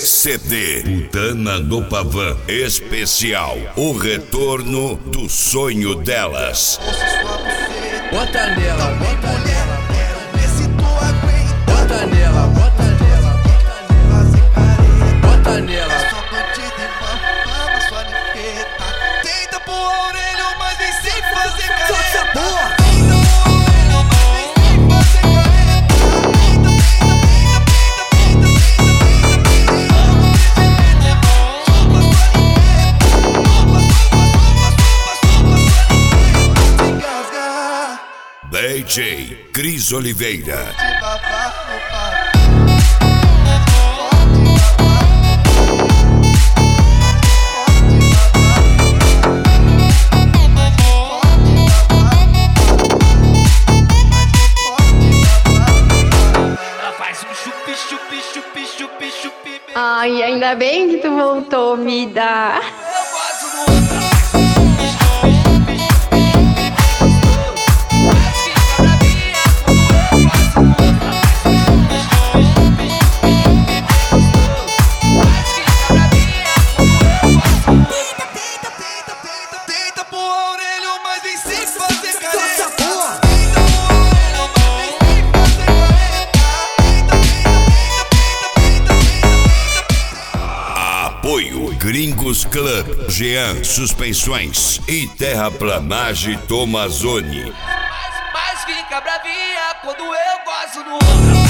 CD Putana no Pavan Especial, o retorno do sonho delas. Bota nela, bota nela, bota nela, bota nela, bota nela. Sua bandida e mama, sua limpeta. Tenta pôr a orelha, mas nem sem fazer careta. DJ Cris Oliveira. Ela faz um chupi, chupi, chupi, chupi, chupi. Ai, ainda bem que tu voltou, me dá. Eu gosto do Apoio Gringos Club, Jean Suspensões e Terraplanagem Tomazoni. mas fica bravinha quando eu gosto do outro.